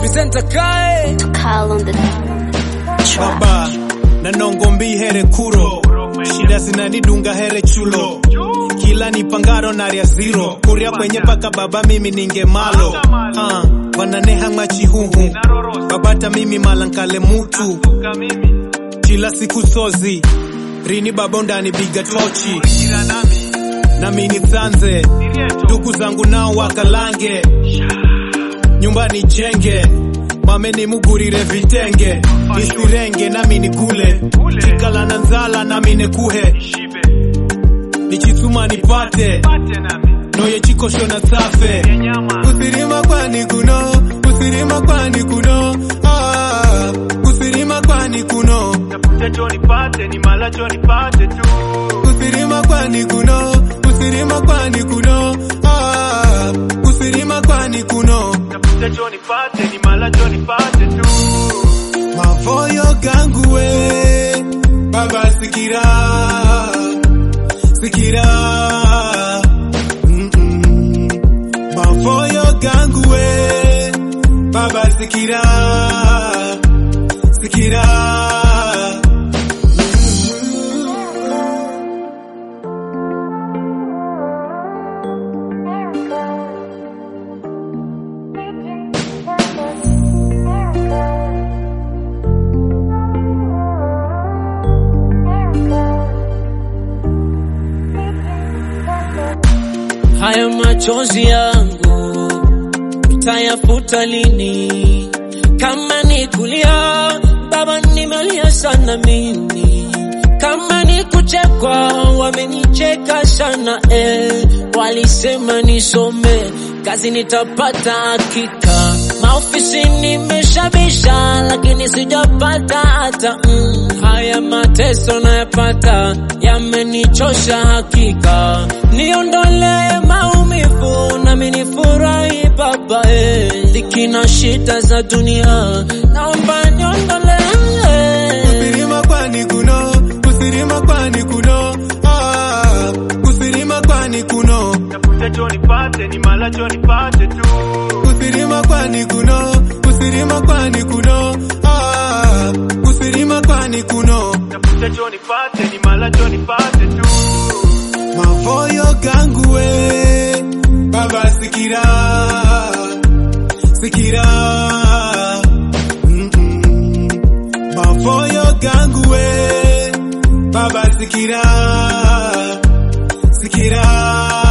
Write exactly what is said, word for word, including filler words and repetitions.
Presenter Kai to call on the track. Baba na nongombi here kuro, shida zinanidunga here chulo, kila nipangaro na ria zero, kuria kwenye paka baba mimi ninge malo, uh, wananeha machihuhu, babata mimi malankale mutu, kila siku sozi, rini babonda ni biga tochi, na mini tanze, ndugu zangu nao wakalange, nyumba ni jenge, mame ni mugurire vitenge, nisirenge na mini kule, chikala na nzala na mine kuhe, nichituma nipate, noye chikosho na safe, usirima kwani kuno, usirima kwani kuno, ah, usirima kwani kuno, napute cho nipate, ni mala cho nipate tu, usirima kwani kuno, usirima kwani kuno, ah, usirima kwani kuno, napute cho nipate, ni mala cho nipate tu, mavoyo gangu we, baba sikira, sikira, mm -mm. Mavoyo gangu we, baba sikira, sikira. haya machozi yangu utayafuta lini? Kama ni kulia baba nimelia sana mimi, kama ni kuchekwa wamenicheka sana eh. Walisema nisome kazi nitapata hakika, maofisi nimeshabisha lakini sijapata hata mm. Haya mateso nayapata yamenichosha hakika, niondole maumivu na minifurahi baba eh. Dhiki na shida za dunia naomba niondole eh. Usirima kwani kuno, usirima kwani kuno, ah, usirima kwani kuno, napute cho nipate, ni mala cho nipate tu, usirima kwani kuno, usirima kwani kuno, ah, usirima kwani kuno, napute cho nipate, ni mala cho nipate tu, mavoyo gangu we, baba sikira, sikira, mm -mm. Mavoyo gangu we, baba sikira, sikira.